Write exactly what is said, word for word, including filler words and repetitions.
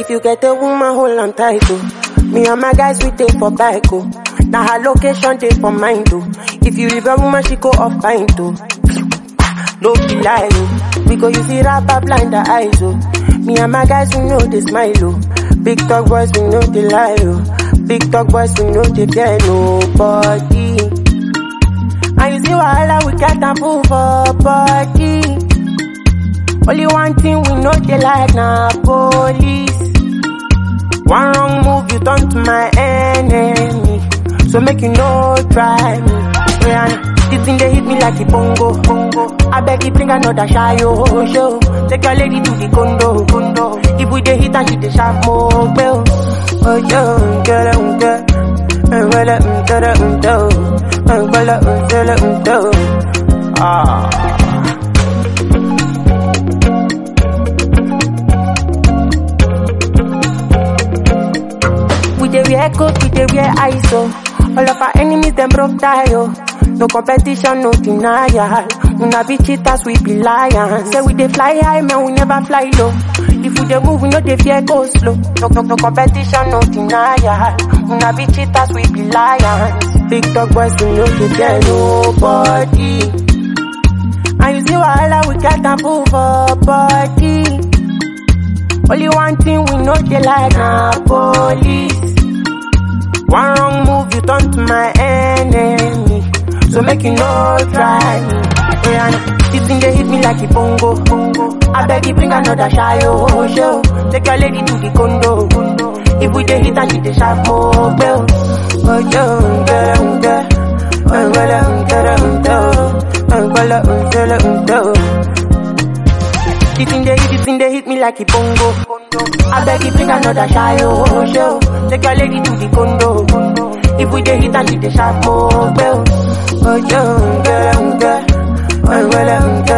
If you get a woman, hold on tight, oh. Me and my guys, we take for bike, oh. Now her location, take for mine, oh. If you leave a woman, she go off fine, oh. No be lie, oh. We go use it rapper blind the eyes, oh. Me and my guys, we know they smile, oh. Big talk boys, we know they lie, oh. Big talk boys, we know they fear nobody. And you see wahala, we got and fool for body. Only one thing we know they like na police. One wrong move, you turn to my enemy. So make you no try me. Yeah, this thing they hit me like a bongo, bongo. I beg you bring another shy oh show. Take your lady to the condo, condo. If we dey hit and she dey sharp more bell. Oh yo, girl, um, girl, um, girl, um, girl, um, girl, um, girl, um, girl, um, girl. Ah. We dey wear coat, we dey wear I S O. All of our enemies them broke tie, oh. No competition, no denial. We not be cheaters, we be lions. Say we dey fly high, man, we never fly low. If we dey move, we know dey fear go slow. No, no, no competition, no denial. We not be cheaters, we be lions. Big dog boys, we know dey fear nobody. And you see wahala, we got and fool for body. Only one thing we know they like na police. One wrong move, you turn to my enemy. So make you no try me. Yeah, this thing they hit me like a bongo, bongo. I beg you bring another shy oh show. Take your lady to the condo, condo. If we dey hit and she dey sharp more bell. Oh yo, girl, girl, oh girl, girl, girl, oh girl, girl, girl. This thing they hit, this thing they hit me like a bongo. I beg you bring another shy oh show. Take your lady to the condo. If we dey hit and she dey sharp more bell. Oh yo, girl, girl, oh girl, girl.